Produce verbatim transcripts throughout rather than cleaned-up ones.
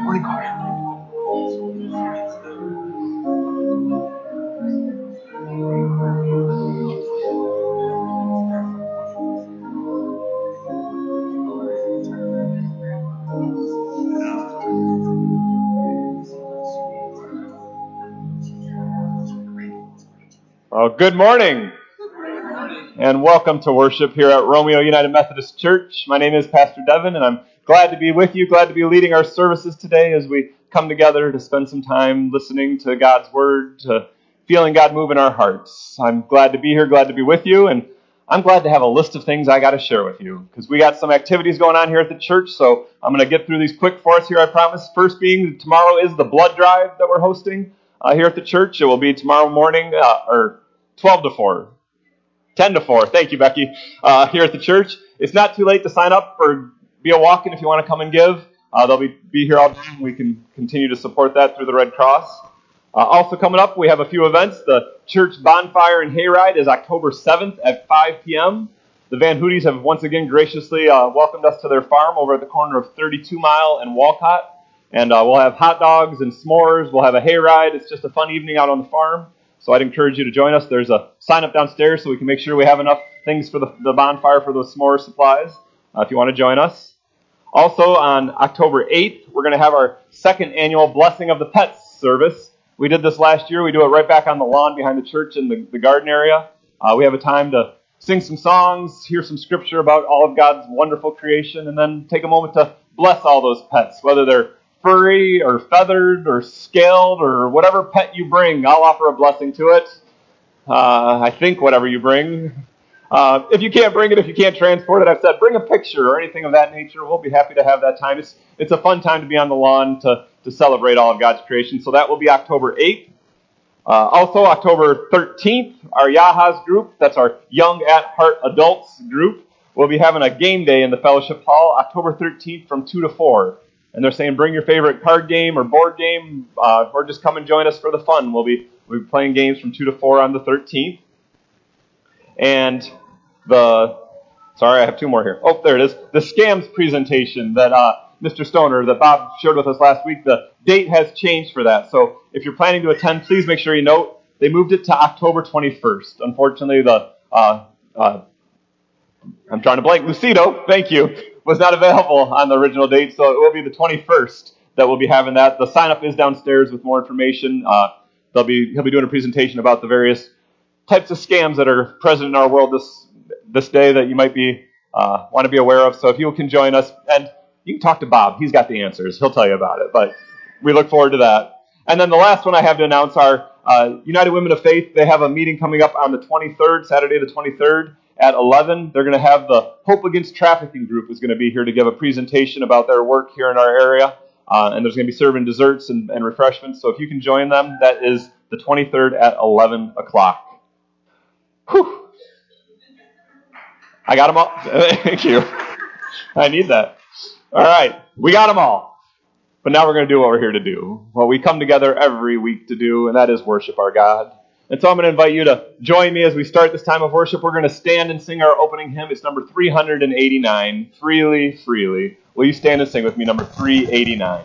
Well, good morning, and welcome to worship here at Romeo United Methodist Church. My name is Pastor Devin, and I'm glad to be with you, glad to be leading our services today as we come together to spend some time listening to God's Word, to feeling God move in our hearts. I'm glad to be here, glad to be with you, and I'm glad to have a list of things I got to share with you, because we got some activities going on here at the church, so I'm going to get through these quick for us here, I promise. First being, tomorrow is the blood drive that we're hosting uh, here at the church. It will be tomorrow morning, uh, or twelve to four. ten to four. Thank you, Becky. Uh, here at the church. It's not too late to sign up or be a walk-in if you want to come and give. Uh, they'll be, be here all day. We can continue to support that through the Red Cross. Uh, also coming up, we have a few events. The church bonfire and hayride is October seventh at five p.m. The Van Hooties have once again graciously uh, welcomed us to their farm over at the corner of thirty-two mile and Walcott. And uh, we'll have hot dogs and s'mores. We'll have a hayride. It's just a fun evening out on the farm. So I'd encourage you to join us. There's a sign up downstairs so we can make sure we have enough things for the, the bonfire for those s'more supplies uh, if you want to join us. Also on October eighth, we're going to have our second annual Blessing of the Pets service. We did this last year. We do it right back on the lawn behind the church in the, the garden area. Uh, we have a time to sing some songs, hear some scripture about all of God's wonderful creation, and then take a moment to bless all those pets, whether they're furry or feathered or scaled or whatever pet you bring. I'll offer a blessing to it. Uh, I think whatever you bring. Uh, if you can't bring it, if you can't transport it, I've said bring a picture or anything of that nature. We'll be happy to have that time. It's, it's a fun time to be on the lawn to, to celebrate all of God's creation. So that will be October eighth. Uh, also, October thirteenth, our Yahas group, that's our Young at Heart Adults group, will be having a game day in the Fellowship Hall October thirteenth from two to four. And they're saying bring your favorite card game or board game, uh, or just come and join us for the fun. We'll be we'll be playing games from two to four on the thirteenth. And the, sorry, I have two more here. Oh, there it is. The scams presentation that uh, Mister Stoner, that Bob shared with us last week, the date has changed for that. So if you're planning to attend, please make sure you note they moved it to October twenty-first. Unfortunately, the, uh, uh, I'm trying to blank, Lucido, thank you, was not available on the original date, so it will be the twenty-first that we'll be having that. The sign-up is downstairs with more information. Uh, they'll be he'll be doing a presentation about the various types of scams that are present in our world this this day that you might be uh, want to be aware of. So if you can join us, and you can talk to Bob. He's got the answers. He'll tell you about it, but we look forward to that. And then the last one I have to announce are uh, United Women of Faith. They have a meeting coming up on the twenty-third, Saturday the twenty-third. At eleven, they're going to have the Hope Against Trafficking group is going to be here to give a presentation about their work here in our area. Uh, and there's going to be serving desserts and, and refreshments. So if you can join them, that is the twenty-third at eleven o'clock. Whew. I got them all. Thank you. I need that. All right. We got them all. But now we're going to do what we're here to do. What we come together every week to do, and that is worship our God. And so I'm going to invite you to join me as we start this time of worship. We're going to stand and sing our opening hymn. It's number three eighty-nine, Freely, Freely. Will you stand and sing with me, number three eighty-nine?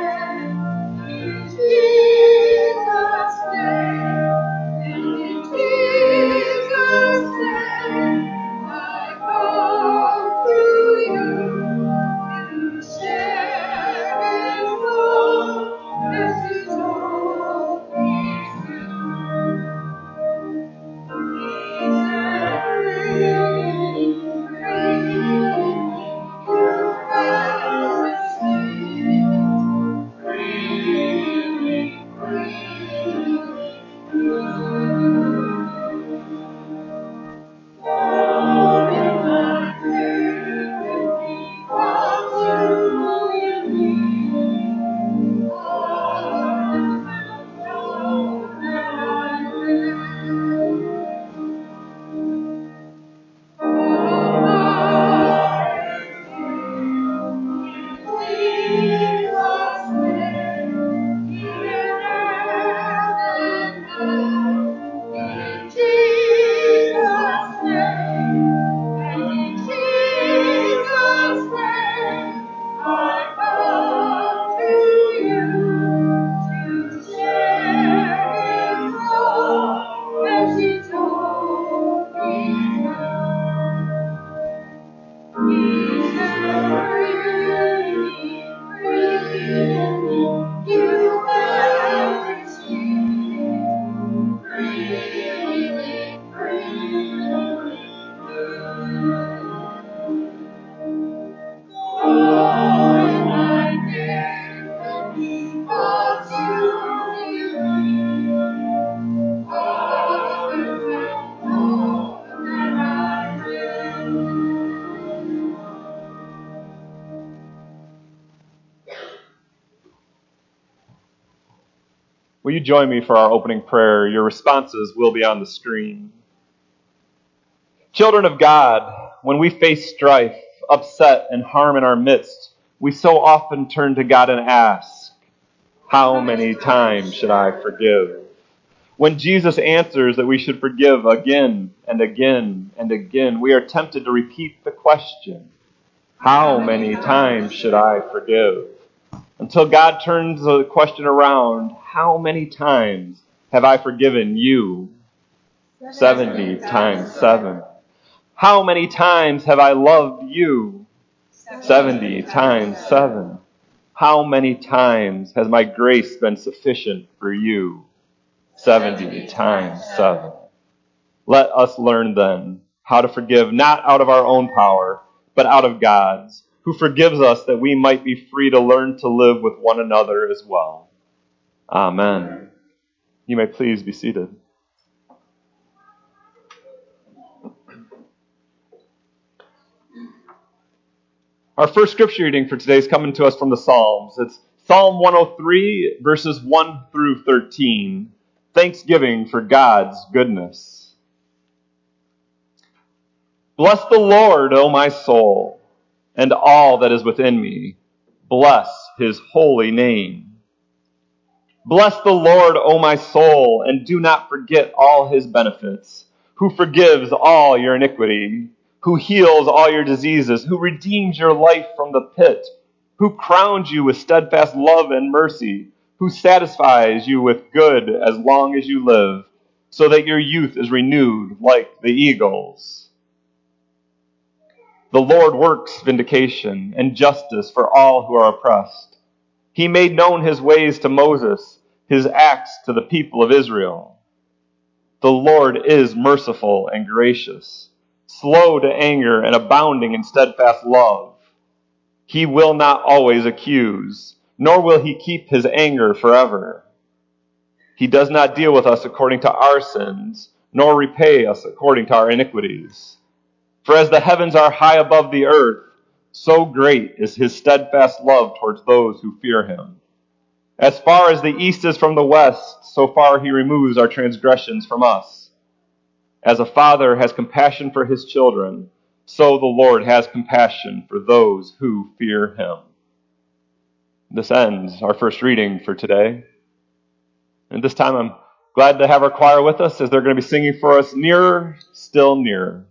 Jesus' name. Will you join me for our opening prayer? Your responses will be on the screen. Children of God, when we face strife, upset, and harm in our midst, we so often turn to God and ask, how many times should I forgive? When Jesus answers that we should forgive again and again and again, we are tempted to repeat the question, how many times should I forgive? Until God turns the question around, how many times have I forgiven you? seventy times seven. How many times have I loved you? seventy times seven. How many times has my grace been sufficient for you? seventy times seven. Let us learn then how to forgive, not out of our own power, but out of God's, who forgives us that we might be free to learn to live with one another as well. Amen. You may please be seated. Our first scripture reading for today is coming to us from the Psalms. It's Psalm one oh three, verses one through thirteen. Thanksgiving for God's goodness. Bless the Lord, O my soul, and all that is within me. Bless his holy name. Bless the Lord, O my soul, and do not forget all his benefits, who forgives all your iniquity, who heals all your diseases, who redeems your life from the pit, who crowns you with steadfast love and mercy, who satisfies you with good as long as you live, so that your youth is renewed like the eagles. The Lord works vindication and justice for all who are oppressed. He made known his ways to Moses, his acts to the people of Israel. The Lord is merciful and gracious, slow to anger and abounding in steadfast love. He will not always accuse, nor will he keep his anger forever. He does not deal with us according to our sins, nor repay us according to our iniquities. For as the heavens are high above the earth, so great is his steadfast love towards those who fear him. As far as the east is from the west, so far he removes our transgressions from us. As a father has compassion for his children, so the Lord has compassion for those who fear him. This ends our first reading for today. And this time I'm glad to have our choir with us as they're going to be singing for us, Nearer, Still Nearer.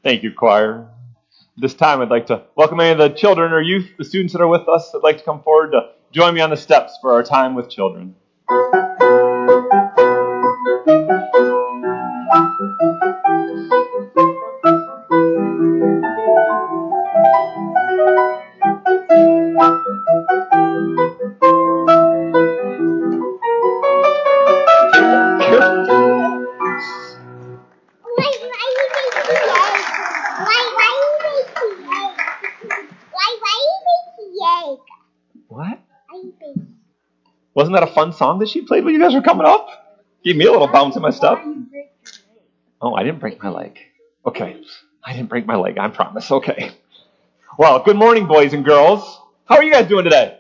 Thank you, choir. This time I'd like to welcome any of the children or youth, the students that are with us, that'd like to come forward to join me on the steps for our time with children. What? Wasn't that a fun song that she played when you guys were coming up? Gave me a little bounce in my step. Oh, I didn't break my leg. Okay. I didn't break my leg, I promise. Okay. Well, good morning, boys and girls. How are you guys doing today?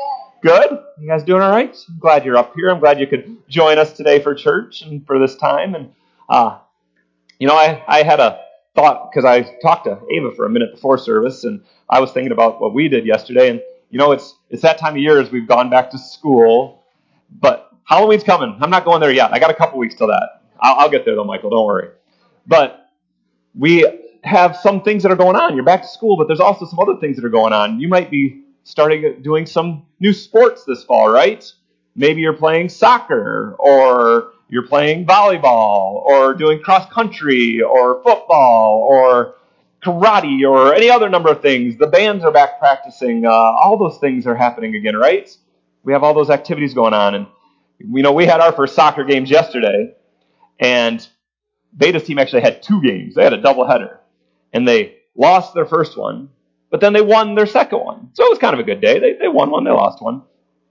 Good? You guys doing all right? I'm glad you're up here. I'm glad you could join us today for church and for this time. And, uh, you know, I, I had a thought because I talked to Ava for a minute before service, and I was thinking about what we did yesterday. And, you know, it's it's that time of year as we've gone back to school, but Halloween's coming. I'm not going there yet. I got a couple weeks till that. I'll, I'll get there, though, Michael. Don't worry. But we have some things that are going on. You're back to school, but there's also some other things that are going on. You might be starting doing some new sports this fall, right? Maybe you're playing soccer, or you're playing volleyball, or doing cross country, or football, or karate, or any other number of things. The bands are back practicing. Uh, all those things are happening again, right? We have all those activities going on. And, you know, we had our first soccer games yesterday, and Beta's team actually had two games. They had a doubleheader, and they lost their first one, but then they won their second one. So it was kind of a good day. They they won one, they lost one.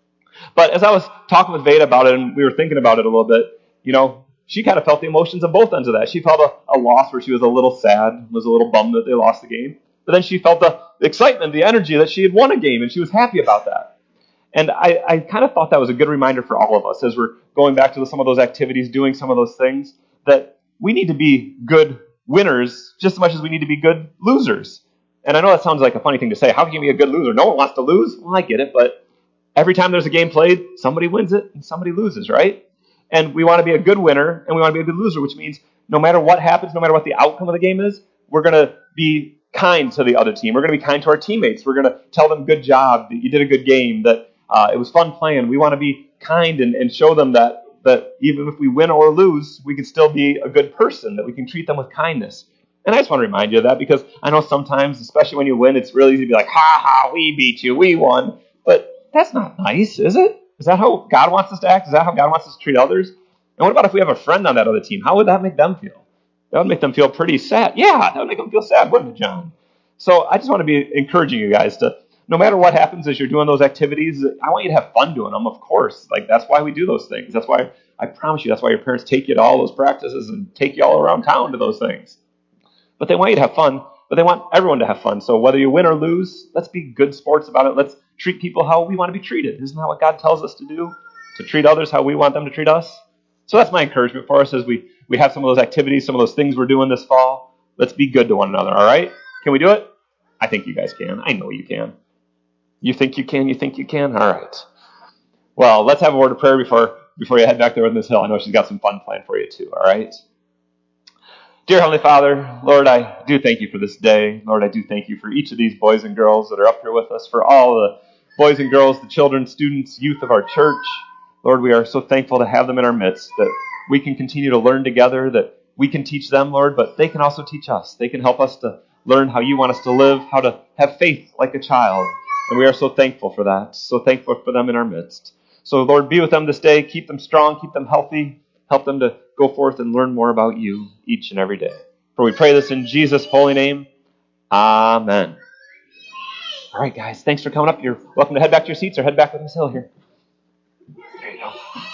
But as I was talking with Beta about it, and we were thinking about it a little bit, you know, she kind of felt the emotions of both ends of that. She felt a, a loss where she was a little sad, was a little bummed that they lost the game. But then she felt the excitement, the energy that she had won a game, and she was happy about that. And I, I kind of thought that was a good reminder for all of us as we're going back to some of those activities, doing some of those things, that we need to be good winners just as much as we need to be good losers. And I know that sounds like a funny thing to say. How can you be a good loser? No one wants to lose. Well, I get it, but every time there's a game played, somebody wins it and somebody loses, right? And we want to be a good winner and we want to be a good loser, which means no matter what happens, no matter what the outcome of the game is, we're going to be kind to the other team. We're going to be kind to our teammates. We're going to tell them good job, that you did a good game, that uh, it was fun playing. We want to be kind and, and show them that that even if we win or lose, we can still be a good person, that we can treat them with kindness. And I just want to remind you of that because I know sometimes, especially when you win, it's really easy to be like, ha ha, we beat you, we won. But that's not nice, is it? Is that how God wants us to act? Is that how God wants us to treat others? And what about if we have a friend on that other team? How would that make them feel? That would make them feel pretty sad. Yeah, that would make them feel sad, wouldn't it, John? So I just want to be encouraging you guys to, no matter what happens as you're doing those activities, I want you to have fun doing them, of course. Like, that's why we do those things. That's why, I promise you, that's why your parents take you to all those practices and take you all around town to those things. But they want you to have fun, but they want everyone to have fun. So whether you win or lose, let's be good sports about it. Let's treat people how we want to be treated. Isn't that what God tells us to do? To treat others how we want them to treat us? So that's my encouragement for us as we, we have some of those activities, some of those things we're doing this fall. Let's be good to one another, all right? Can we do it? I think you guys can. I know you can. You think you can? You think you can? All right. Well, let's have a word of prayer before before you head back there on this hill. I know she's got some fun planned for you too, all right? Dear Heavenly Father, Lord, I do thank you for this day. Lord, I do thank you for each of these boys and girls that are up here with us, for all the boys and girls, the children, students, youth of our church. Lord, we are so thankful to have them in our midst, that we can continue to learn together, that we can teach them, Lord, but they can also teach us. They can help us to learn how you want us to live, how to have faith like a child. And we are so thankful for that, so thankful for them in our midst. So, Lord, be with them this day. Keep them strong, keep them healthy. Help them to go forth and learn more about you each and every day. For we pray this in Jesus' holy name. Amen. All right, guys, thanks for coming up. You're welcome to head back to your seats or head back with Miss Hill here. There you go.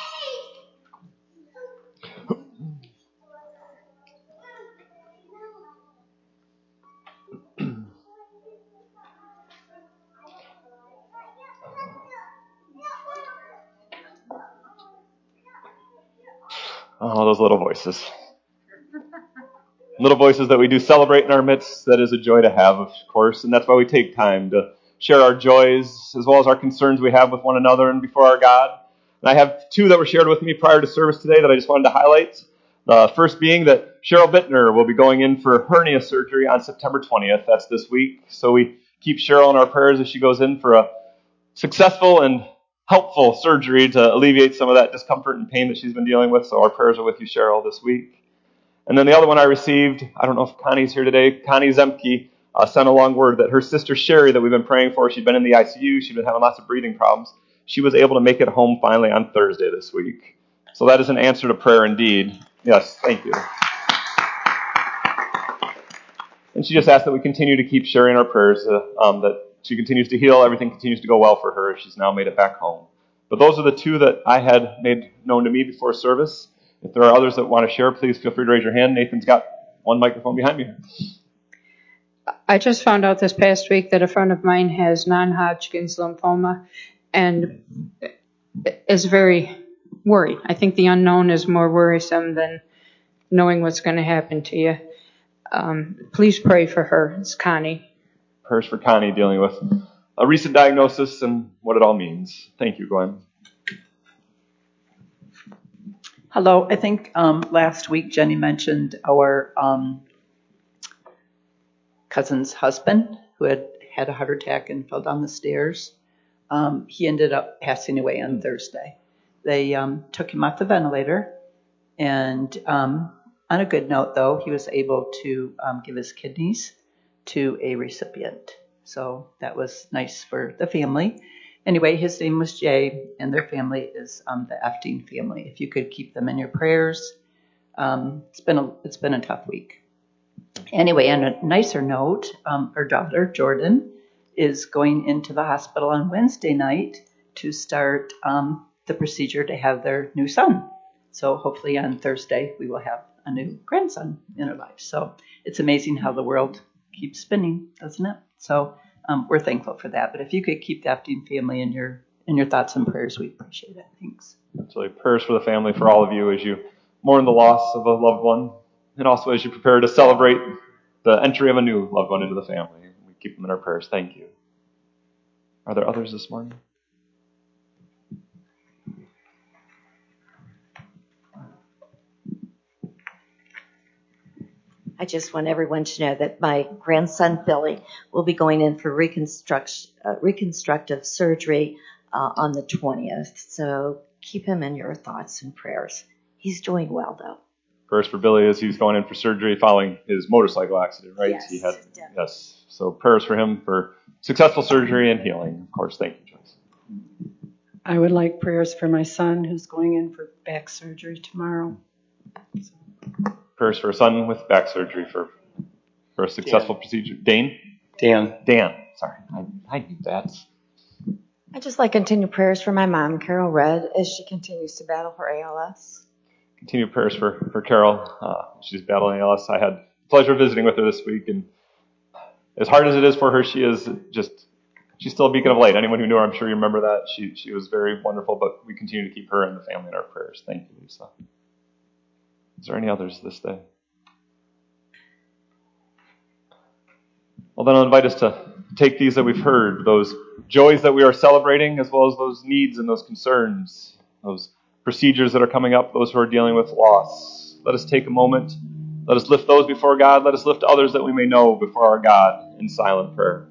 Oh, those little voices. Little voices that we do celebrate in our midst. That is a joy to have, of course, and that's why we take time to share our joys as well as our concerns we have with one another and before our God. And I have two that were shared with me prior to service today that I just wanted to highlight. The first being that Cheryl Bittner will be going in for hernia surgery on September twentieth. That's this week. So we keep Cheryl in our prayers as she goes in for a successful and helpful surgery to alleviate some of that discomfort and pain that she's been dealing with. So our prayers are with you, Cheryl, this week. And then the other one I received, I don't know if Connie's here today, Connie Zemke uh, sent along word that her sister Sherry that we've been praying for, she'd been in the I C U, she'd been having lots of breathing problems. She was able to make it home finally on Thursday this week. So that is an answer to prayer indeed. Yes, thank you. And she just asked that we continue to keep Sherry in our prayers, uh, um, that she continues to heal, everything continues to go well for her. She's now made it back home. But those are the two that I had made known to me before service. If there are others that want to share, please feel free to raise your hand. Nathan's got one microphone behind me. I just found out this past week that a friend of mine has non-Hodgkin's lymphoma and is very worried. I think the unknown is more worrisome than knowing what's going to happen to you. Um, please pray for her. It's Connie. Prayers for Connie dealing with a recent diagnosis and what it all means. Thank you, Gwen. Hello. I think um, last week Jenny mentioned our um, cousin's husband who had had a heart attack and fell down the stairs. Um, he ended up passing away on Thursday. They um, took him off the ventilator, and um, on a good note, though, he was able to um, give his kidneys to a recipient. So that was nice for the family. Anyway, his name was Jay, and their family is um, the Efting family. If you could keep them in your prayers, um, it's been a it's been a tough week. Anyway, on a nicer note, um, our daughter Jordan is going into the hospital on Wednesday night to start um, the procedure to have their new son. So hopefully on Thursday we will have a new grandson in our lives. So it's amazing how the world keeps spinning, doesn't it? So um, we're thankful for that. But if you could keep the Efting family in your in your thoughts and prayers, we'd appreciate it. Thanks. Absolutely. Prayers for the family, for all of you as you mourn the loss of a loved one, and also as you prepare to celebrate the entry of a new loved one into the family. We keep them in our prayers. Thank you. Are there others this morning? I just want everyone to know that my grandson, Billy, will be going in for reconstruct, uh, reconstructive surgery uh, on the twentieth. So keep him in your thoughts and prayers. He's doing well, though. Prayers for Billy as he's going in for surgery following his motorcycle accident, right? Yes, he had, definitely. yes. So prayers for him for successful surgery and healing. Of course, thank you, Joyce. I would like prayers for my son who's going in for back surgery tomorrow. Prayers for a son with back surgery for for a successful Dan. procedure. Dane? Dan. Dan. Sorry, I, I knew that. I just like continued prayers for my mom, Carol Red, as she continues to battle her A L S. Continued prayers for, for Carol. Uh, she's battling A L S. I had the pleasure of visiting with her this week, and as hard as it is for her, she is just, she's still a beacon of light. Anyone who knew her, I'm sure you remember that. She she was very wonderful, but we continue to keep her and the family in our prayers. Thank you, Lisa. Is there any others this day? Well, then I'll invite us to take these that we've heard, those joys that we are celebrating, as well as those needs and those concerns, those procedures that are coming up, those who are dealing with loss. Let us take a moment. Let us lift those before God. Let us lift others that we may know before our God in silent prayer.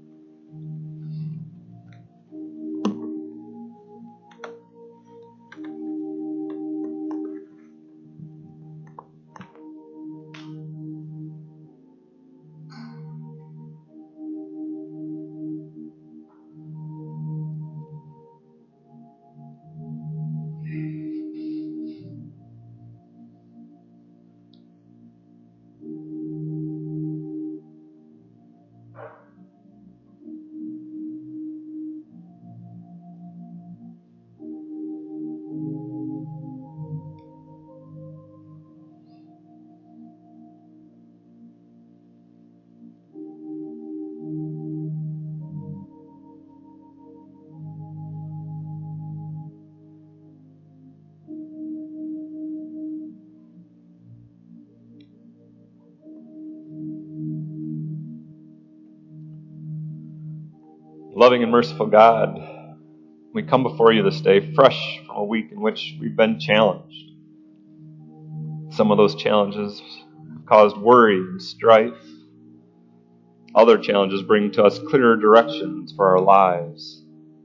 Loving and merciful God, we come before you this day fresh from a week in which we've been challenged, Some of those challenges have caused worry and strife. Other challenges bring to us clearer directions for our lives.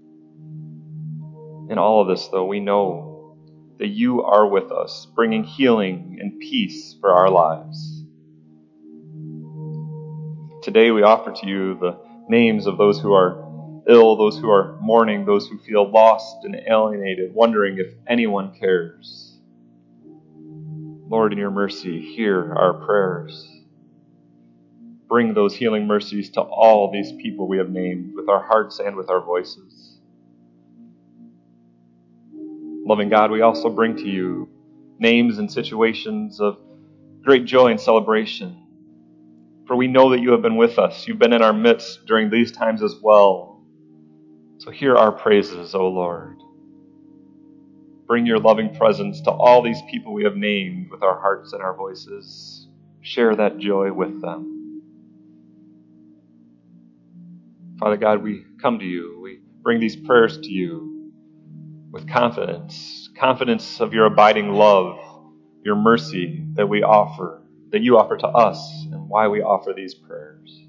In all of this, though, we know that you are with us, bringing healing and peace for our lives. Today we offer to you the names of those who are ill, those who are mourning, those who feel lost and alienated, wondering if anyone cares. Lord, in your mercy, hear our prayers. Bring those healing mercies to all these people we have named with our hearts and with our voices. Loving God, we also bring to you names and situations of great joy and celebration. For we know that you have been with us. You've been in our midst during these times as well. So hear our praises, O Lord. Bring your loving presence to all these people we have named with our hearts and our voices. Share that joy with them. Father God, we come to you. We bring these prayers to you with confidence, confidence of your abiding love, your mercy that we offer, that you offer to us, and why we offer these prayers.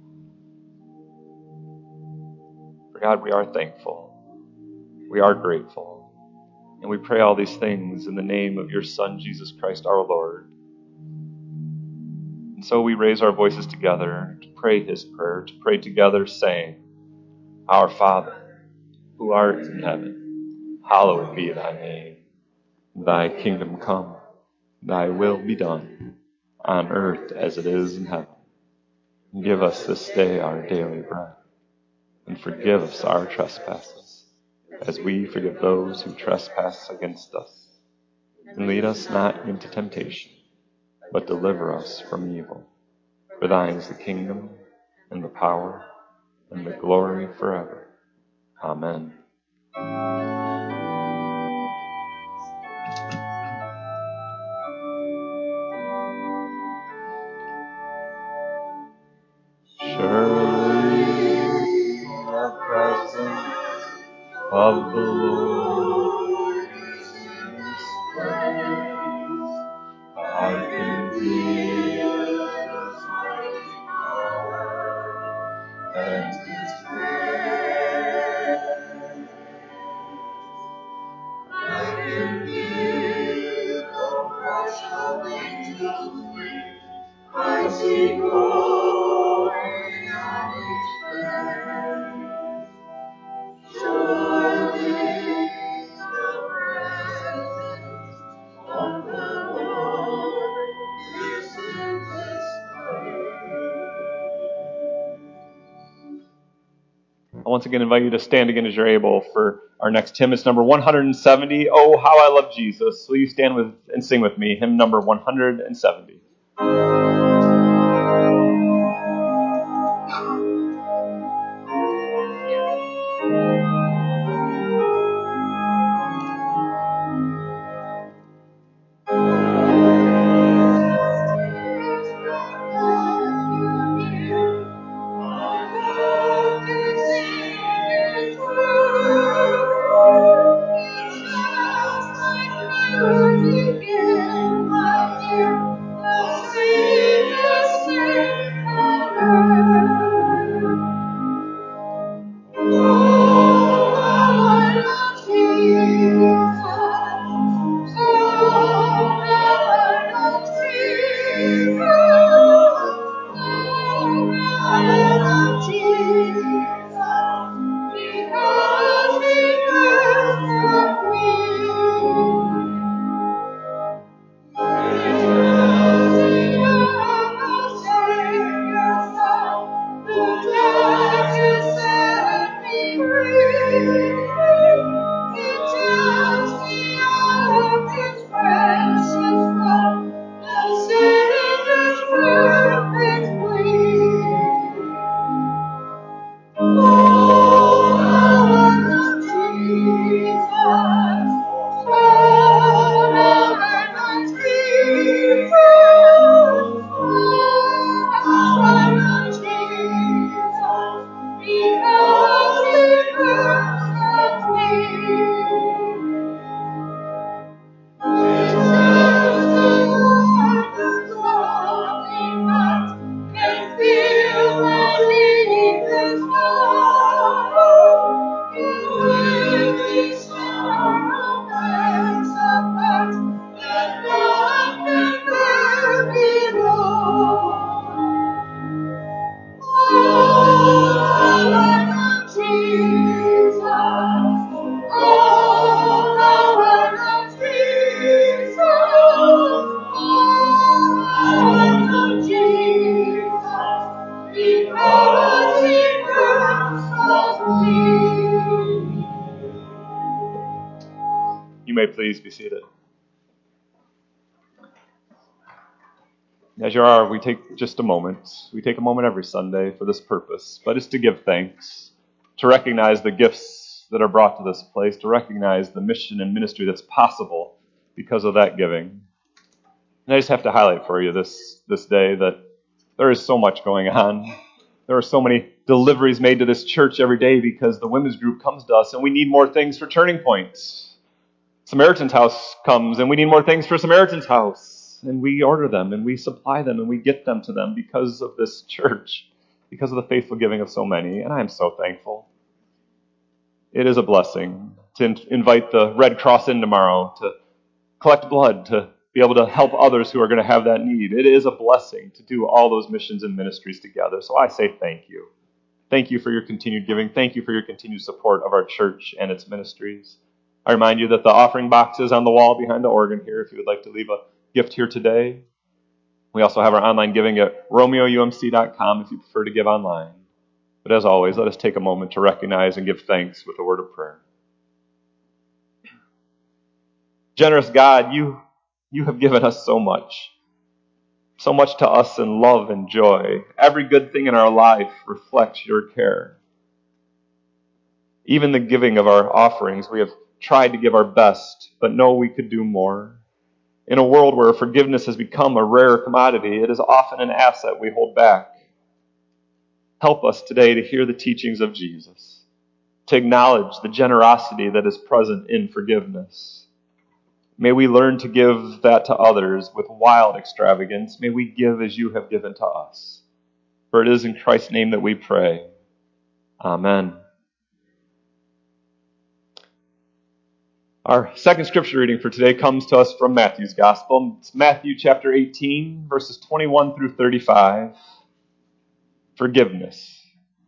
For God, we are thankful. We are grateful. And we pray all these things in the name of your Son, Jesus Christ, our Lord. And so we raise our voices together to pray his prayer, to pray together saying, Our Father, who art in heaven, hallowed be thy name. Thy kingdom come, thy will be done, on earth as it is in heaven. Give us this day our daily bread, and forgive us our trespasses, as we forgive those who trespass against us. And lead us not into temptation, but deliver us from evil. For thine is the kingdom, and the power, and the glory forever. Amen. Of the Lord is in this place. I can feel his mighty power and his presence. I can feel the rush of angels' wings. I see glory on each face. Surely the presence of the Lord is in this place. I once again invite you to stand again as you're able for our next hymn. It's number one hundred seventy, Oh, How I Love Jesus. Will you stand with and sing with me, hymn number one hundred seventy. You may please be seated. As you are, we take just a moment. We take a moment every Sunday for this purpose, but it's to give thanks, to recognize the gifts that are brought to this place, to recognize the mission and ministry that's possible because of that giving. And I just have to highlight for you this, this day that there is so much going on. There are so many deliveries made to this church every day because the women's group comes to us and we need more things for Turning Points. Samaritan's House comes and we need more things for Samaritan's House. And we order them and we supply them and we get them to them because of this church, because of the faithful giving of so many. And I am so thankful. It is a blessing to in- invite the Red Cross in tomorrow to collect blood, to be able to help others who are going to have that need. It is a blessing to do all those missions and ministries together. So I say thank you. Thank you for your continued giving. Thank you for your continued support of our church and its ministries. I remind you that the offering box is on the wall behind the organ here if you would like to leave a gift here today. We also have our online giving at romeo u m c dot com if you prefer to give online. But as always, let us take a moment to recognize and give thanks with a word of prayer. Generous God, you, you have given us so much. So much to us in love and joy. Every good thing in our life reflects your care. Even the giving of our offerings, we have tried to give our best, but know we could do more. In a world where forgiveness has become a rare commodity, it is often an asset we hold back. Help us today to hear the teachings of Jesus, to acknowledge the generosity that is present in forgiveness. May we learn to give that to others with wild extravagance. May we give as you have given to us. For it is in Christ's name that we pray. Amen. Our second scripture reading for today comes to us from Matthew's Gospel. It's Matthew chapter eighteen, verses twenty-one through thirty-five. Forgiveness.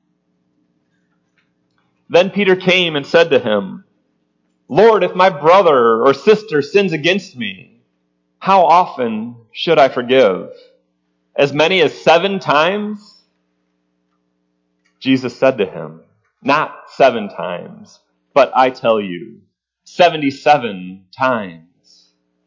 Then Peter came and said to him, Lord, if my brother or sister sins against me, how often should I forgive? As many as seven times? Jesus said to him, not seven times, but I tell you, seventy-seven times.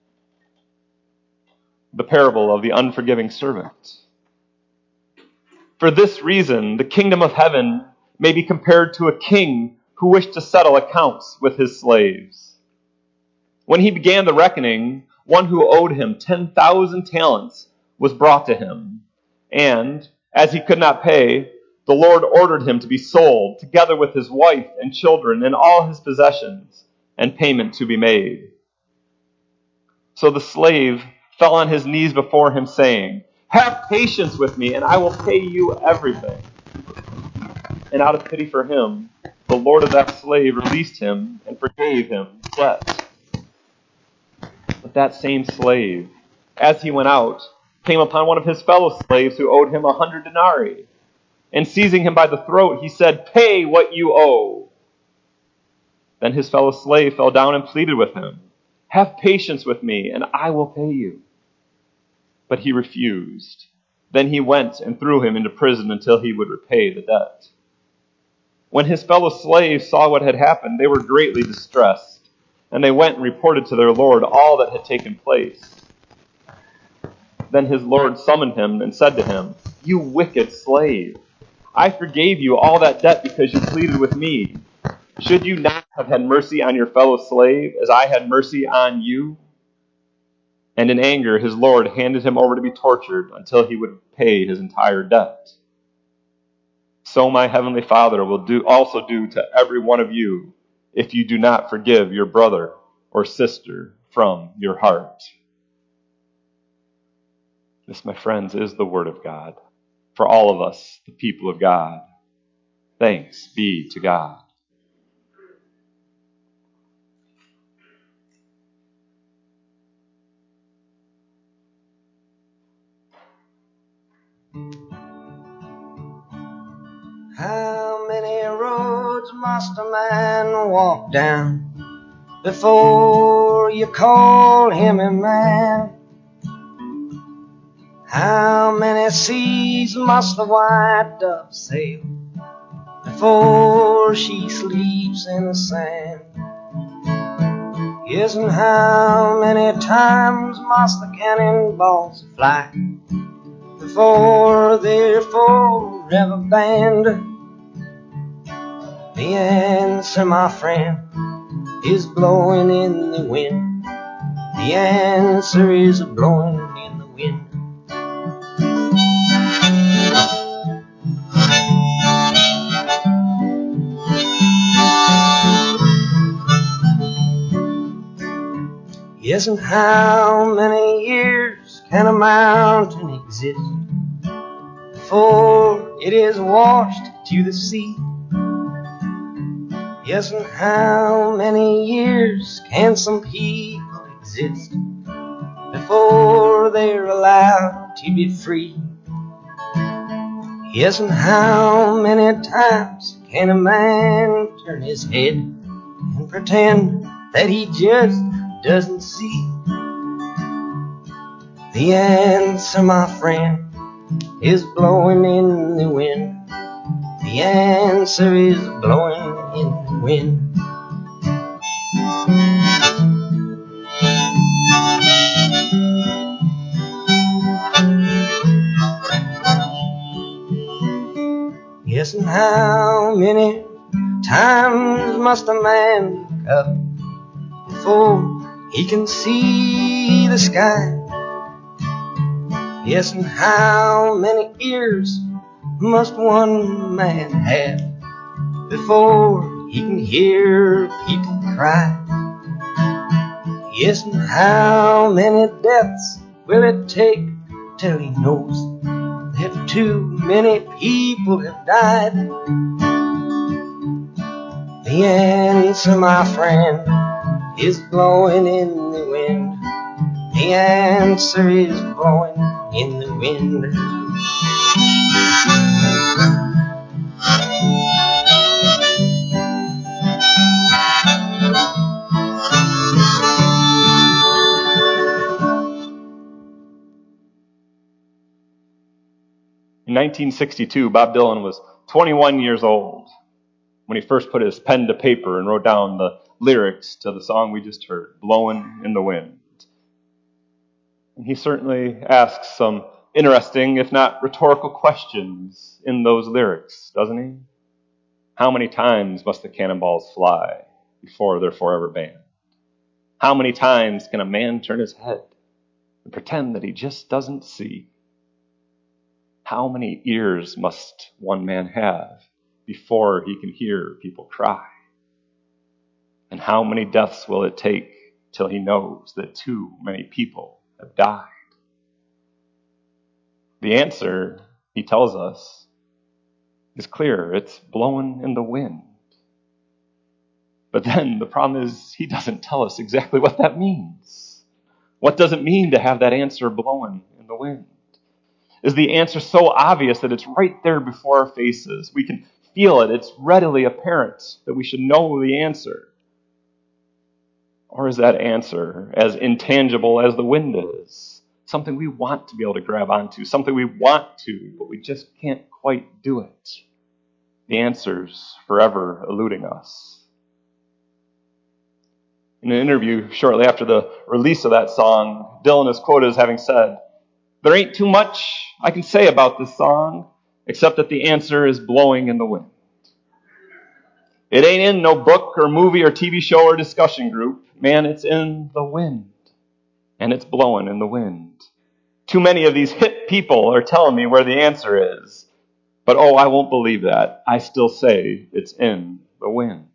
The parable of the unforgiving servant. For this reason, the kingdom of heaven may be compared to a king who wished to settle accounts with his slaves. When he began the reckoning, one who owed him ten thousand talents was brought to him. And, as he could not pay, the Lord ordered him to be sold, together with his wife and children and all his possessions, and payment to be made. So the slave fell on his knees before him, saying, have patience with me, and I will pay you everything. And out of pity for him, the Lord of that slave released him and forgave him his debt. But that same slave, as he went out, came upon one of his fellow slaves who owed him a hundred denarii. And seizing him by the throat, he said, pay what you owe. Then his fellow slave fell down and pleaded with him, have patience with me, and I will pay you. But he refused. Then he went and threw him into prison until he would repay the debt. When his fellow slaves saw what had happened, they were greatly distressed, and they went and reported to their Lord all that had taken place. Then his Lord summoned him and said to him, you wicked slave, I forgave you all that debt because you pleaded with me. Should you not have had mercy on your fellow slave as I had mercy on you? And in anger, his Lord handed him over to be tortured until he would pay his entire debt. So my heavenly Father will do also do to every one of you if you do not forgive your brother or sister from your heart. This, my friends, is the word of God for all of us, the people of God. Thanks be to God. How many roads must a man walk down before you call him a man? How many seas must the white dove sail before she sleeps in the sand? Yes, and how many times must the cannonballs fly before they're forever banned? The answer, my friend, is blowing in the wind. The answer is blowing in the wind. Yes, and how many years can a mountain exist before it is washed to the sea? Yes, and how many years can some people exist before they're allowed to be free? Yes, and how many times can a man turn his head and pretend that he just doesn't see? The answer, my friend, is blowing in the wind. The answer is blowing in the wind. Yes, and how many times must a man look up before he can see the sky? Yes, and how many ears must one man have before he can hear people cry? Yes, and how many deaths will it take till he knows that too many people have died? The answer, my friend, is blowing in the wind. The answer is blowing in the wind. In nineteen sixty-two, Bob Dylan was twenty-one years old when he first put his pen to paper and wrote down the lyrics to the song we just heard, Blowin' in the Wind. And he certainly asks some interesting, if not rhetorical questions in those lyrics, doesn't he? How many times must the cannonballs fly before they're forever banned? How many times can a man turn his head and pretend that he just doesn't see? How many ears must one man have before he can hear people cry? And how many deaths will it take till he knows that too many people have died? The answer, he tells us, is clear. It's blowing in the wind. But then the problem is he doesn't tell us exactly what that means. What does it mean to have that answer blowing in the wind? Is the answer so obvious that it's right there before our faces? We can feel it. It's readily apparent that we should know the answer. Or is that answer as intangible as the wind is? Something we want to be able to grab onto, something we want to, but we just can't quite do it. The answer's forever eluding us. In an interview shortly after the release of that song, Dylan is quoted as having said, "There ain't too much I can say about this song, except that the answer is blowing in the wind. It ain't in no book or movie or T V show or discussion group. Man, it's in the wind, and it's blowing in the wind. Too many of these hip people are telling me where the answer is, but oh, I won't believe that. I still say it's in the wind."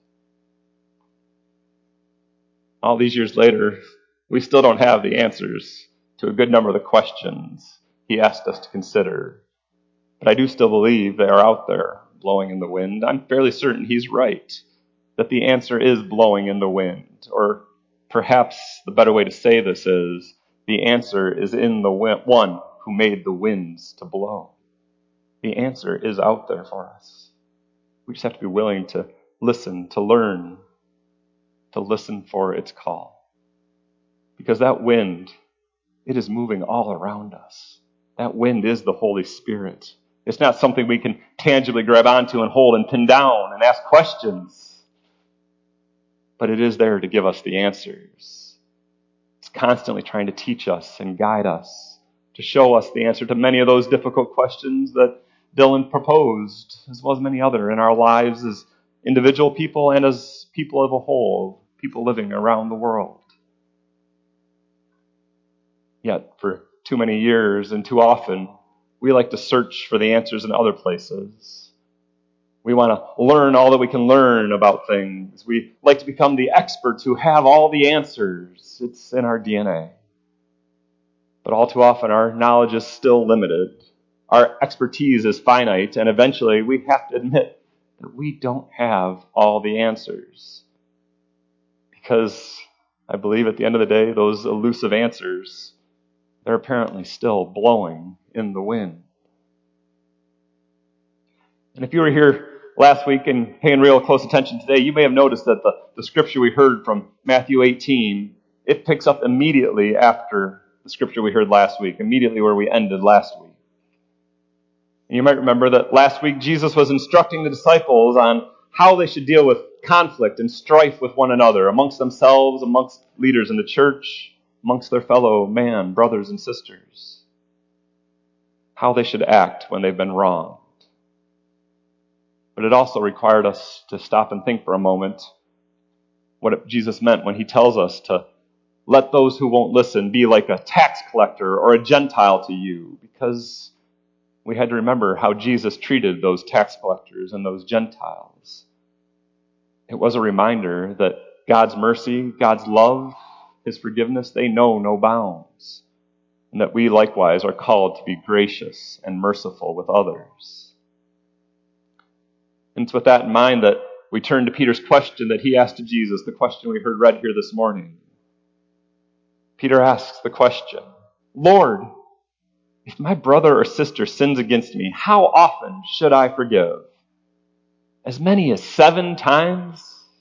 All these years later, we still don't have the answers to a good number of the questions he asked us to consider. But I do still believe they are out there, blowing in the wind. I'm fairly certain he's right, that the answer is blowing in the wind. Or perhaps the better way to say this is, the answer is in the wind, one who made the winds to blow. The answer is out there for us. We just have to be willing to listen, to learn, to listen for its call. Because that wind, it is moving all around us. That wind is the Holy Spirit. It's not something we can tangibly grab onto and hold and pin down and ask questions. but it is there to give us the answers. It's constantly trying to teach us and guide us, to show us the answer to many of those difficult questions that Dylan proposed, as well as many other in our lives as individual people and as people of a whole, people living around the world. Yet, for too many years and too often, we like to search for the answers in other places. We want to learn all that we can learn about things. We like to become the experts who have all the answers. It's in our D N A. But all too often, our knowledge is still limited. Our expertise is finite, and eventually we have to admit that we don't have all the answers. Because I believe at the end of the day, those elusive answers, they're apparently still blowing in the wind. And if you were here last week and paying real close attention today, you may have noticed that the, the scripture we heard from Matthew eighteen, it picks up immediately after the scripture we heard last week, immediately where we ended last week. And you might remember that last week Jesus was instructing the disciples on how they should deal with conflict and strife with one another, amongst themselves, amongst leaders in the church, amongst their fellow man, brothers and sisters. How they should act when they've been wronged. But it also required us to stop and think for a moment what Jesus meant when he tells us to let those who won't listen be like a tax collector or a Gentile to you, because we had to remember how Jesus treated those tax collectors and those Gentiles. It was a reminder that God's mercy, God's love, his forgiveness, they know no bounds, and that we likewise are called to be gracious and merciful with others. And it's with that in mind that we turn to Peter's question that he asked to Jesus, the question we heard read here this morning. Peter asks the question, Lord, if my brother or sister sins against me, how often should I forgive? As many as seven times?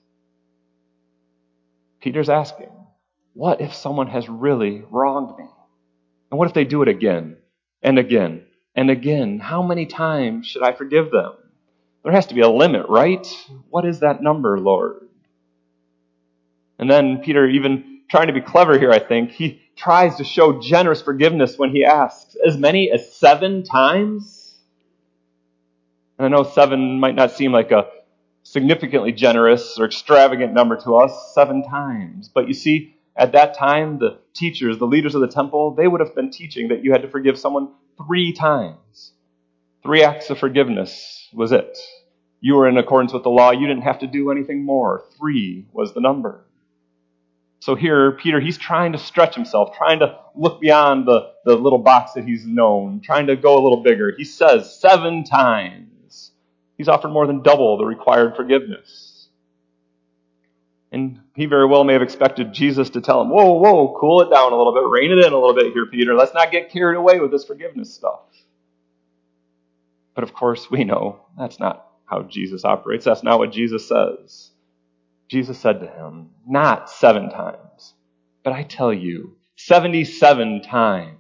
Peter's asking, what if someone has really wronged me? And what if they do it again and again and again? How many times should I forgive them? There has to be a limit, right? What is that number, Lord? And then Peter, even trying to be clever here, I think, he tries to show generous forgiveness when he asks, as many as seven times? And I know seven might not seem like a significantly generous or extravagant number to us, seven times. But you see, at that time, the teachers, the leaders of the temple, they would have been teaching that you had to forgive someone three times. Three acts of forgiveness was it. You were in accordance with the law. You didn't have to do anything more. Three was the number. So here, Peter, he's trying to stretch himself, trying to look beyond the, the little box that he's known, trying to go a little bigger. He says seven times. He's offered more than double the required forgiveness. And he very well may have expected Jesus to tell him, whoa, whoa, cool it down a little bit, rein it in a little bit here, Peter. Let's not get carried away with this forgiveness stuff. But of course, we know that's not how Jesus operates. That's not what Jesus says. Jesus said to him, not seven times, but I tell you, seventy-seven times.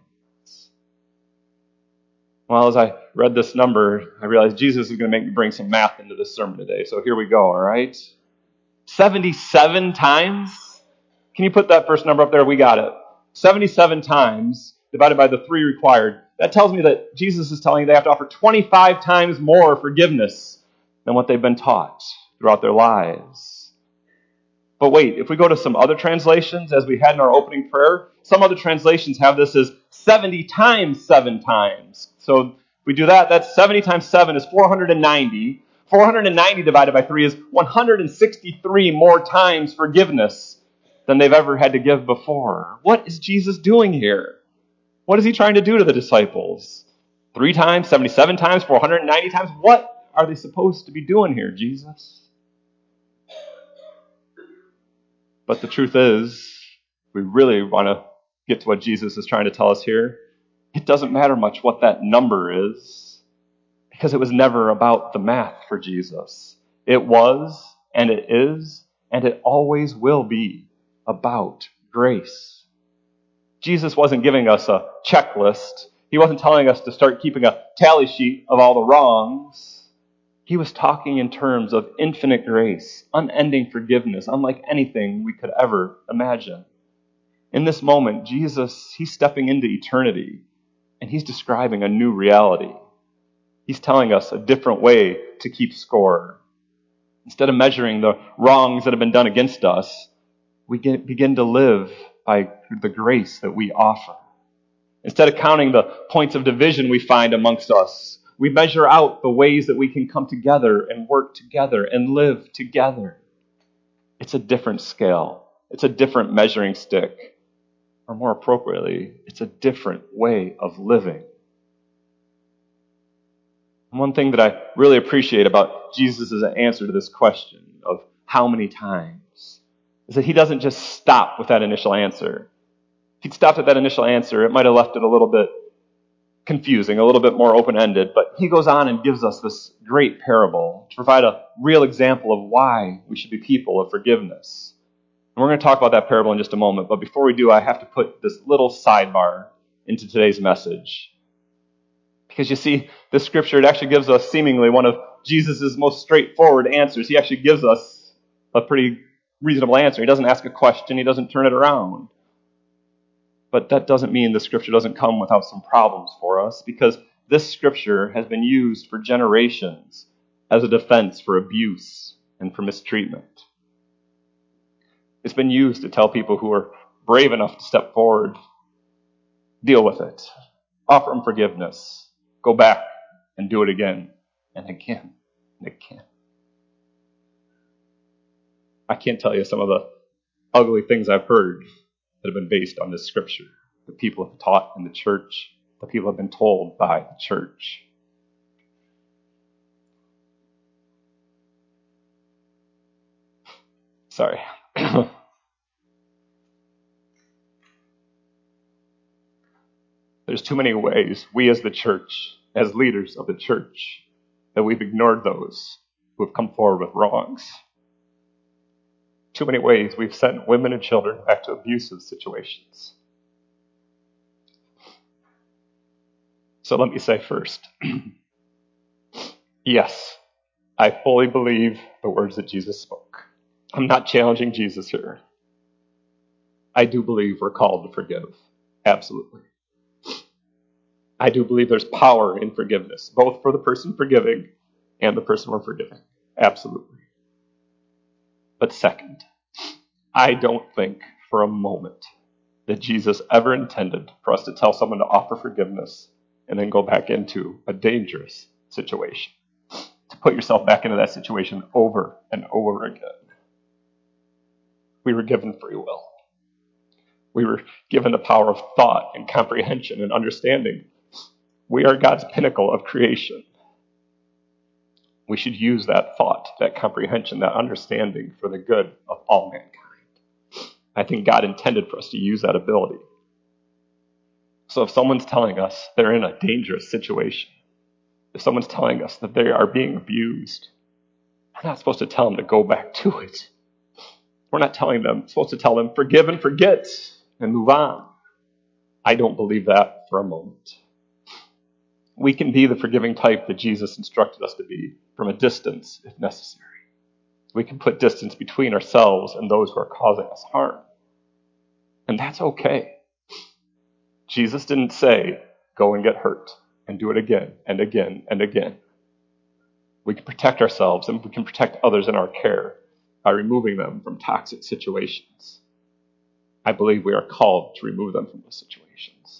Well, as I read this number, I realized Jesus is going to make me bring some math into this sermon today. So here we go, all right? seventy-seven times? Can you put that first number up there? We got it. seventy-seven times divided by the three required. That tells me that Jesus is telling you they have to offer twenty-five times more forgiveness than what they've been taught throughout their lives. But wait, if we go to some other translations, as we had in our opening prayer, some other translations have this as seventy times seven times. So if we do that, that's seventy times seven is four hundred ninety. four hundred ninety divided by three is one hundred sixty-three more times forgiveness than they've ever had to give before. What is Jesus doing here? What is he trying to do to the disciples? Three times, seventy-seven times, four hundred ninety times? What are they supposed to be doing here, Jesus? But the truth is, we really want to get to what Jesus is trying to tell us here. It doesn't matter much what that number is, because it was never about the math for Jesus. It was, and it is, and it always will be about grace. Jesus wasn't giving us a checklist. He wasn't telling us to start keeping a tally sheet of all the wrongs. He was talking in terms of infinite grace, unending forgiveness, unlike anything we could ever imagine. In this moment, Jesus, he's stepping into eternity, and he's describing a new reality. He's telling us a different way to keep score. Instead of measuring the wrongs that have been done against us, we get, begin to live by the grace that we offer. Instead of counting the points of division we find amongst us, we measure out the ways that we can come together and work together and live together. It's a different scale. It's a different measuring stick. Or more appropriately, it's a different way of living. One thing that I really appreciate about Jesus' answer to this question of how many times is that he doesn't just stop with that initial answer. If he'd stopped at that initial answer, it might have left it a little bit confusing, a little bit more open-ended, but he goes on and gives us this great parable to provide a real example of why we should be people of forgiveness. And we're going to talk about that parable in just a moment, but before we do, I have to put this little sidebar into today's message. Because you see, this scripture, it actually gives us seemingly one of Jesus' most straightforward answers. He actually gives us a pretty reasonable answer. He doesn't ask a question. He doesn't turn it around. But that doesn't mean the scripture doesn't come without some problems for us, because this scripture has been used for generations as a defense for abuse and for mistreatment. It's been used to tell people who are brave enough to step forward, deal with it, offer them forgiveness, go back and do it again and again and again. I can't tell you some of the ugly things I've heard that have been based on this scripture, that people have taught in the church, that people have been told by the church. Sorry. There's too many ways we as the church, as leaders of the church, that we've ignored those who have come forward with wrongs. Too many ways we've sent women and children back to abusive situations. So let me say first, yes, I fully believe the words that Jesus spoke. I'm not challenging Jesus here. I do believe we're called to forgive. Absolutely. I do believe there's power in forgiveness, both for the person forgiving and the person we're forgiving. Absolutely. But second, I don't think for a moment that Jesus ever intended for us to tell someone to offer forgiveness and then go back into a dangerous situation, to put yourself back into that situation over and over again. We were given free will. We were given the power of thought and comprehension and understanding. We are God's pinnacle of creation. We should use that thought, that comprehension, that understanding for the good of all mankind. I think God intended for us to use that ability. So if someone's telling us they're in a dangerous situation, if someone's telling us that they are being abused, we're not supposed to tell them to go back to it. We're not telling them, we're supposed to tell them, forgive and forget and move on. I don't believe that for a moment. We can be the forgiving type that Jesus instructed us to be from a distance if necessary. We can put distance between ourselves and those who are causing us harm. And that's okay. Jesus didn't say, go and get hurt and do it again and again and again. We can protect ourselves and we can protect others in our care by removing them from toxic situations. I believe we are called to remove them from those situations.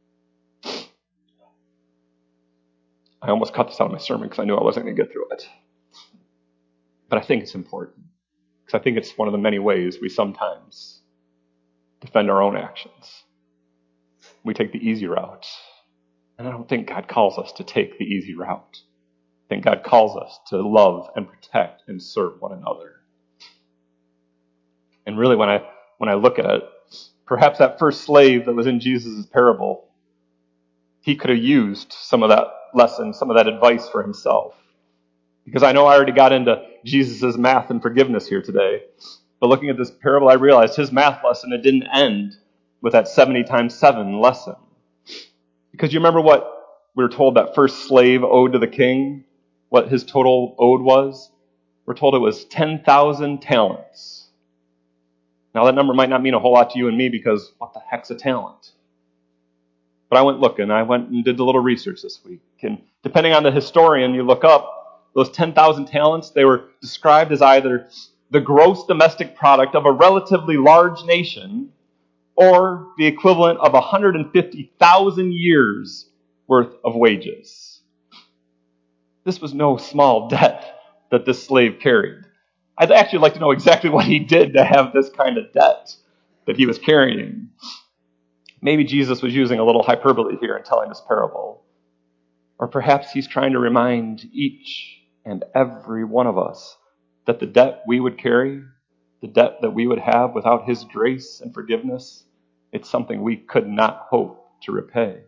I almost cut this out of my sermon because I knew I wasn't going to get through it. But I think it's important because I think it's one of the many ways we sometimes defend our own actions. We take the easy route. And I don't think God calls us to take the easy route. I think God calls us to love and protect and serve one another. And really, when I when I look at it, perhaps that first slave that was in Jesus' parable, he could have used some of that lesson, some of that advice for himself. Because I know I already got into Jesus' math and forgiveness here today. But looking at this parable, I realized his math lesson, it didn't end with that seventy times seven lesson. Because you remember what we were told that first slave owed to the king? what his total owed was? We're told it was ten thousand talents. Now that number might not mean a whole lot to you and me because what the heck's a talent? But I went looking. I went and did a little research this week. And depending on the historian you look up, those ten thousand talents, they were described as either the gross domestic product of a relatively large nation or the equivalent of one hundred fifty thousand years worth of wages. This was no small debt that this slave carried. I'd actually like to know exactly what he did to have this kind of debt that he was carrying. Maybe Jesus was using a little hyperbole here in telling this parable. Or perhaps he's trying to remind each and every one of us that the debt we would carry, the debt that we would have without his grace and forgiveness, it's something we could not hope to repay.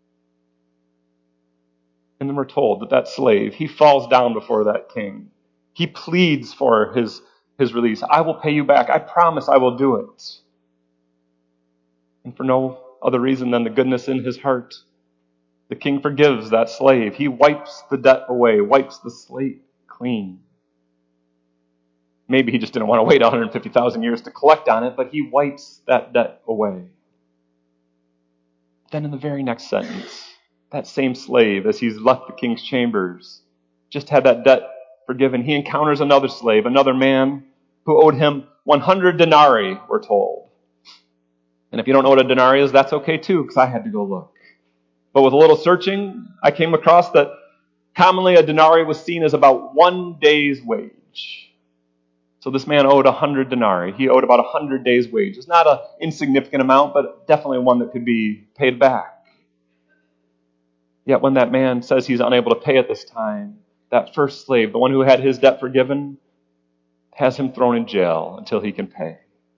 And then we're told that that slave, he falls down before that king. He pleads for his, his release. I will pay you back. I promise I will do it. And for no other reason than the goodness in his heart, the king forgives that slave. He wipes the debt away, wipes the slate clean. Maybe he just didn't want to wait one hundred fifty thousand years to collect on it, but he wipes that debt away. Then in the very next sentence, that same slave, as he's left the king's chambers, just had that debt forgiven. He encounters another slave, another man who owed him one hundred denarii, we're told. And if you don't know what a denarii is, that's okay too, because I had to go look. But with a little searching, I came across that commonly a denarii was seen as about one day's wage. So this man owed one hundred denarii. He owed about one hundred days' wages. Not an insignificant amount, but definitely one that could be paid back. Yet when that man says he's unable to pay at this time, that first slave, the one who had his debt forgiven, has him thrown in jail until he can pay.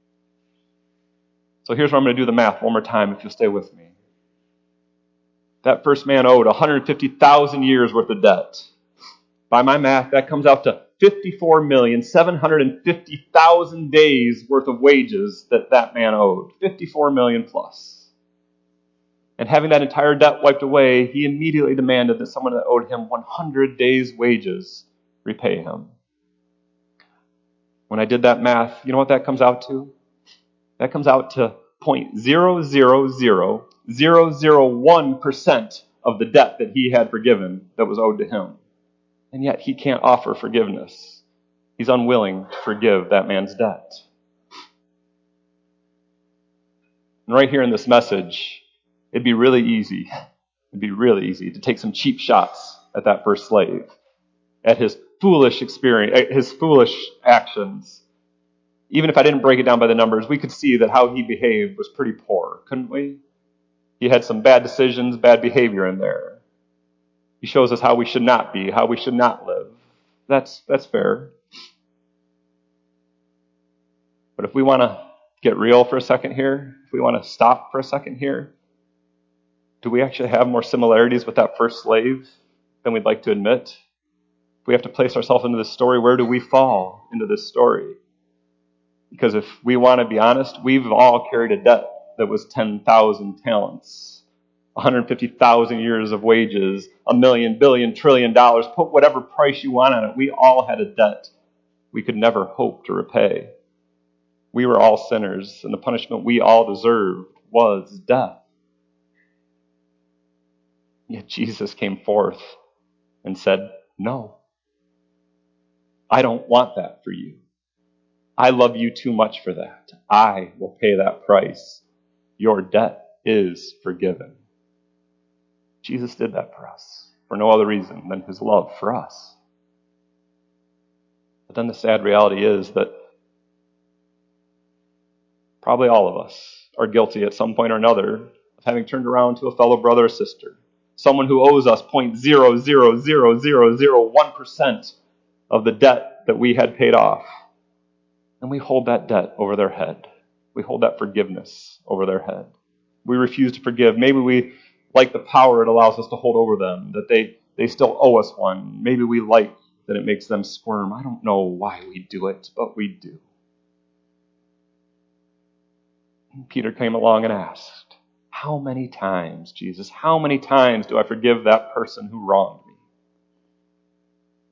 So here's where I'm going to do the math one more time if you'll stay with me. That first man owed one hundred fifty thousand years worth of debt. By my math, that comes out to fifty-four million seven hundred fifty thousand days worth of wages that that man owed. fifty-four million plus. And having that entire debt wiped away, he immediately demanded that someone that owed him one hundred days' wages repay him. When I did that math, you know what that comes out to? That comes out to zero point zero zero zero zero zero one percent of the debt that he had forgiven that was owed to him. And yet he can't offer forgiveness. He's unwilling to forgive that man's debt. And right here in this message, it'd be really easy, it'd be really easy to take some cheap shots at that first slave, at his foolish experience, at his foolish actions. Even if I didn't break it down by the numbers, we could see that how he behaved was pretty poor, couldn't we? He had some bad decisions, bad behavior in there. He shows us how we should not be, how we should not live. That's that's fair. But if we want to get real for a second here, if we want to stop for a second here, do we actually have more similarities with that first slave than we'd like to admit? If we have to place ourselves into this story, where do we fall into this story? Because if we want to be honest, we've all carried a debt that was ten thousand talents, one hundred fifty thousand years of wages, a million, billion, trillion dollars. Put whatever price you want on it. We all had a debt we could never hope to repay. We were all sinners, and the punishment we all deserved was death. Yet Jesus came forth and said, no, I don't want that for you. I love you too much for that. I will pay that price. Your debt is forgiven. Jesus did that for us for no other reason than his love for us. But then the sad reality is that probably all of us are guilty at some point or another of having turned around to a fellow brother or sister, someone who owes us zero point zero zero zero zero zero one percent of the debt that we had paid off. And we hold that debt over their head. We hold that forgiveness over their head. We refuse to forgive. Maybe we like the power it allows us to hold over them, that they, they still owe us one. Maybe we like that it makes them squirm. I don't know why we do it, but we do. And Peter came along and asked, how many times, Jesus, how many times do I forgive that person who wronged me?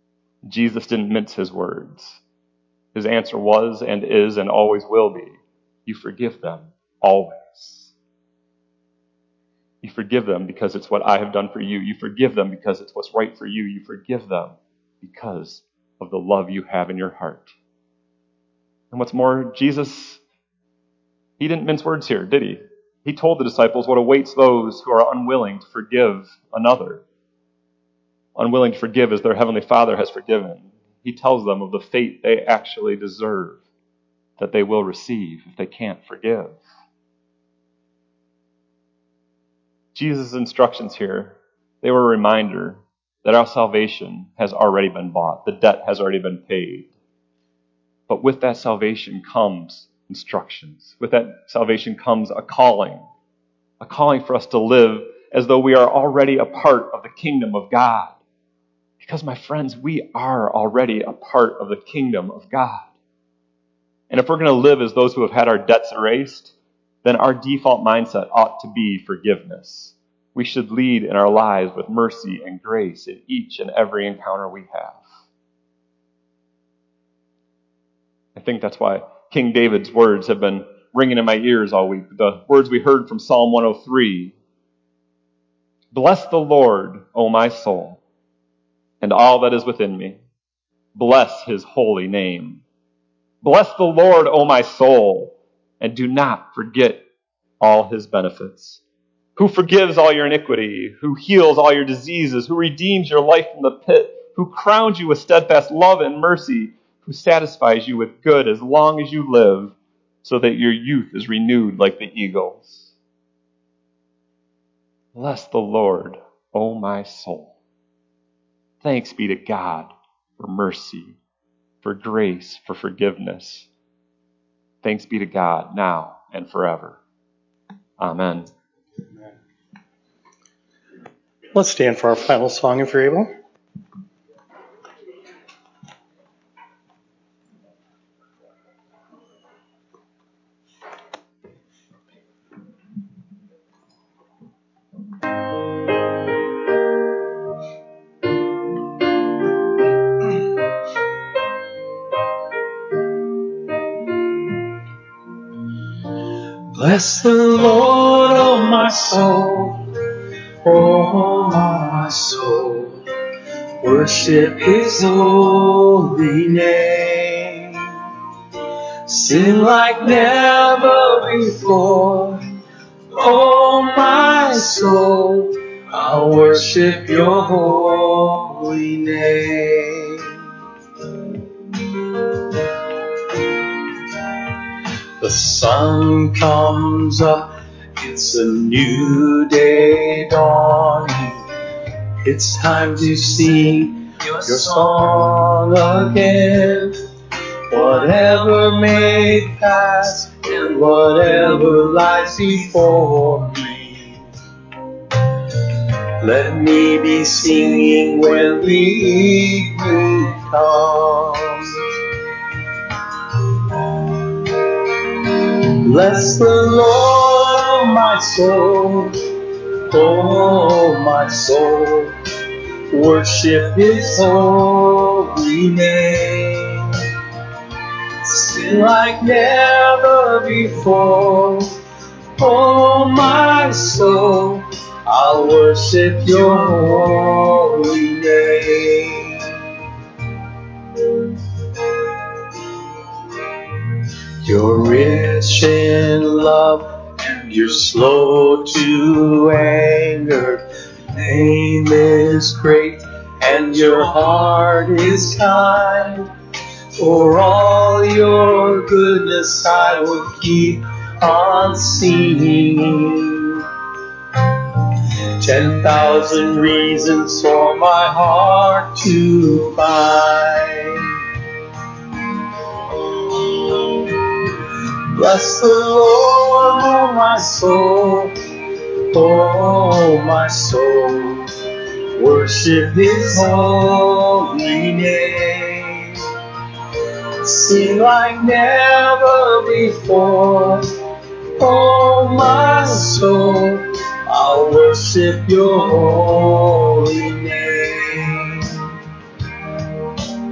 Jesus didn't mince his words. His answer was and is and always will be, you forgive them always. You forgive them because it's what I have done for you. You forgive them because it's what's right for you. You forgive them because of the love you have in your heart. And what's more, Jesus, he didn't mince words here, did he? He told the disciples what awaits those who are unwilling to forgive another. Unwilling to forgive as their heavenly Father has forgiven. He tells them of the fate they actually deserve, that they will receive if they can't forgive. Jesus' instructions here, they were a reminder that our salvation has already been bought. The debt has already been paid. But with that salvation comes instructions. With that salvation comes a calling. A calling for us to live as though we are already a part of the kingdom of God. Because, my friends, we are already a part of the kingdom of God. And if we're going to live as those who have had our debts erased, then our default mindset ought to be forgiveness. We should lead in our lives with mercy and grace in each and every encounter we have. I think that's why King David's words have been ringing in my ears all week. The words we heard from Psalm one oh three. Bless the Lord, O my soul, and all that is within me. Bless his holy name. Bless the Lord, O my soul, and do not forget all his benefits. Who forgives all your iniquity, who heals all your diseases, who redeems your life from the pit, who crowns you with steadfast love and mercy, who satisfies you with good as long as you live, so that your youth is renewed like the eagles. Bless the Lord, O my soul. Thanks be to God for mercy, for grace, for forgiveness. Thanks be to God now and forever. Amen. Amen. Let's stand for our final song if you're able. Bless the Lord, oh my soul, oh my soul, worship his holy name. Sing like never before, oh my soul, I'll worship your holy name. The sun comes up, it's a new day dawning. It's time to sing your song again. Whatever may pass and whatever lies before me, let me be singing when the evening comes. Bless the Lord, my soul, oh my soul, worship his holy name. Sing like never before, oh my soul, I'll worship your holy name. You're rich in love and you're slow to anger. Your name is great and your heart is kind. For all your goodness I will keep on singing. Ten thousand reasons for my heart to find. Bless the Lord, oh my soul, oh my soul, worship his holy name. Sing like never before, oh my soul, I'll worship your holy name.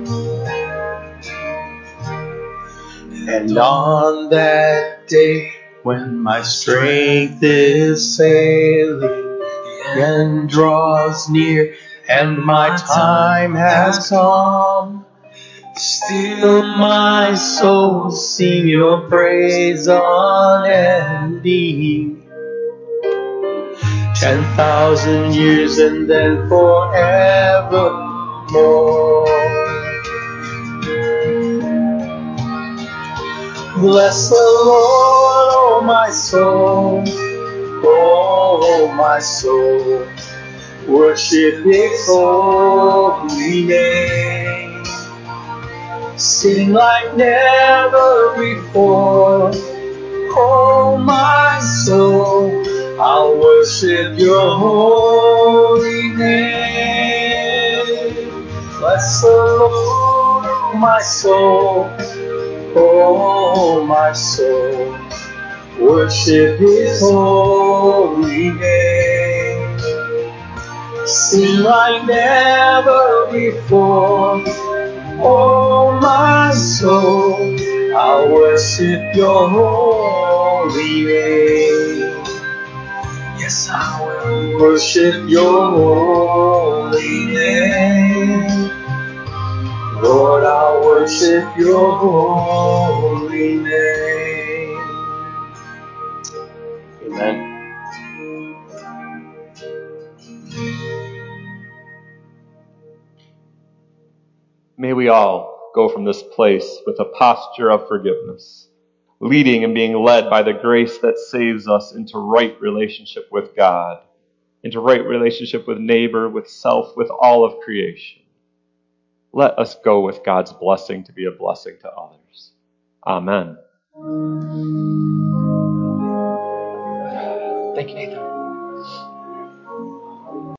And on that day when my strength is failing, the end draws near and my time has come, still my soul sing your praise unending. Ten thousand years and then forevermore. Bless the Lord, oh my soul, oh my soul, worship His holy name. Sing like never before, oh my soul, I'll worship your holy name. Bless the Lord, oh my soul, oh my soul, worship His holy name. Sing like never before, oh my soul, I'll worship your holy name. Yes, I will worship your holy name. Lord, I'll worship your holy name. Amen. May we all go from this place with a posture of forgiveness, leading and being led by the grace that saves us into right relationship with God, into right relationship with neighbor, with self, with all of creation. Let us go with God's blessing to be a blessing to others. Amen. Thank you, Nathan.